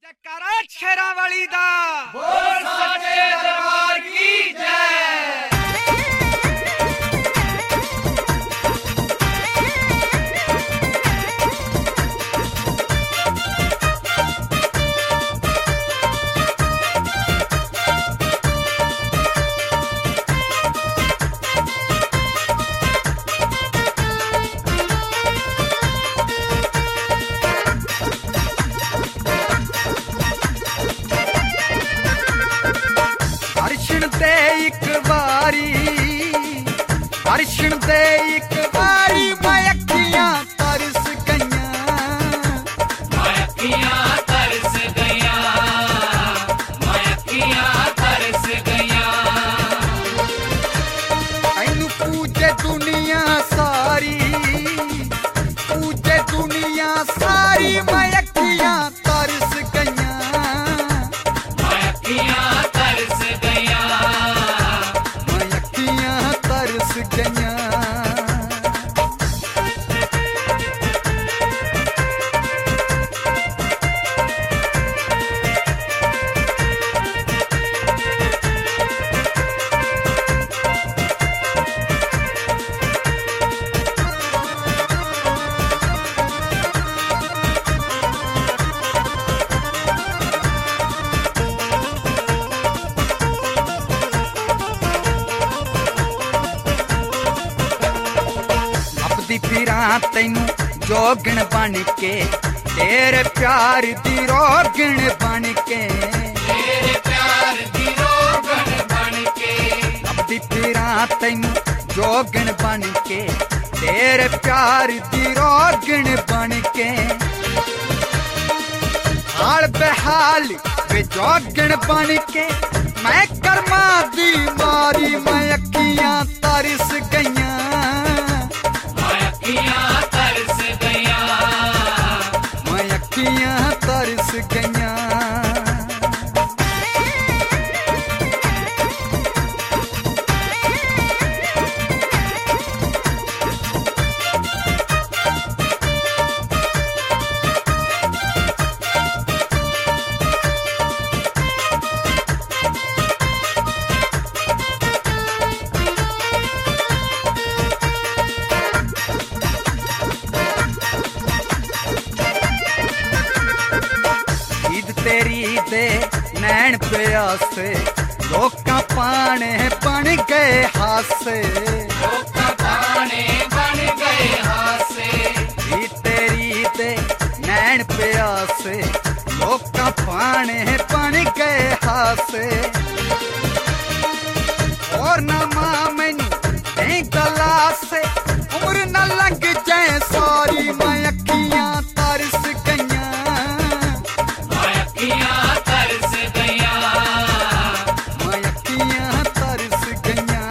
जयकारा शेरावाली दा बोल सच्चे दरबार की जय। दर्शन दे एक बारी मैं अखियां तरस गईयां, मैं अखियां तरस गईयां, मैं अखियां तरस गईयां। ऐनू पूजे दुनिया सारी, पूजे दुनिया सारी मैं अखियां तरस गईयां, मैं अखियां तरस गईयां, मैं अखियां तरस गईयां। फिरां तैनू जोगण बन के, तेरे प्यार दी रोगण बन के, तेरे प्यार दी रोगण बन के। अपनी फिरां तैनू जोगण बन के, तेरे प्यार दी रोगण बन के। हाल बेहाल वे जोगण बन के, मैं कर्मा दी मारी मैं अखियां तरस गईयां, अखियां तरस गईयां, मैं अखियां तरस गईयां। तेरी दे नैन प्यासे, लोकां पाने बन गए हासे, लोकां पाने बन गए हासे। तेरी दे नैन प्यासे, लोकां पाने बन गए हासे। और ना मां मैनू नहीं गला से, उम्र न लंघ जाए सारी मैं अखियां तरस गईयां, अखियां तरस गईयां, मैं अखियां तरस गईयां।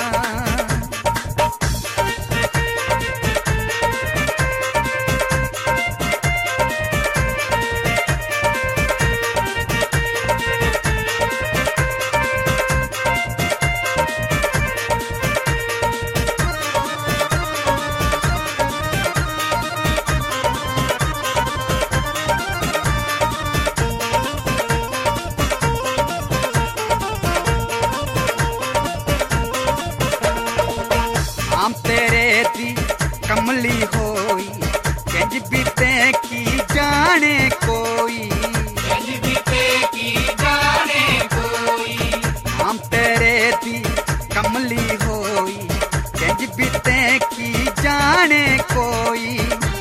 आम तेरे दी कमली होई, कंज बीते की जाने कोई, कंज बीते की जाने कोई। आम तेरे दी कमली होई, कंज बीते की जाने कोई।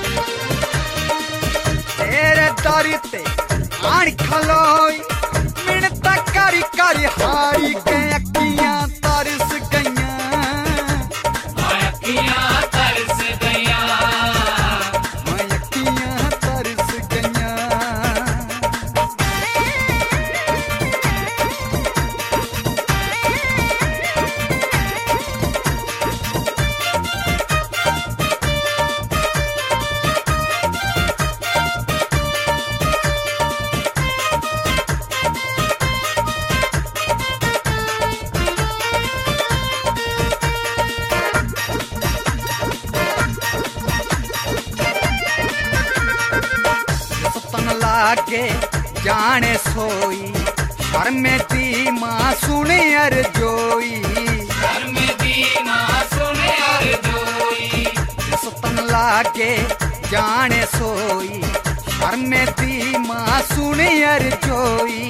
तेरे दर ते आन खलोई, मिन्नत कर कर हारी के अखियां तरस गईयां, अखियां तरस गईयां, मैं अखियां तरस गईयां। जाने सोई शर्मे दी मां सुने अर जोई सतन लागे जाने सोई शर्मे दी मां सुने अर जोई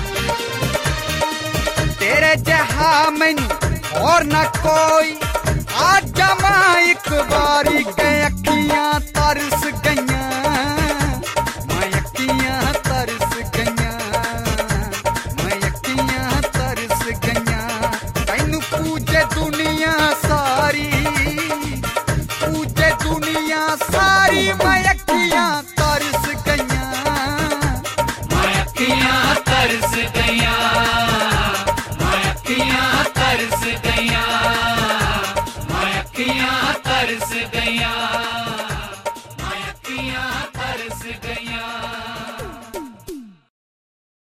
तेरे जहा मैनू और न कोई आजा मां एक बारी के अखियां तरस गईयां मां अखियां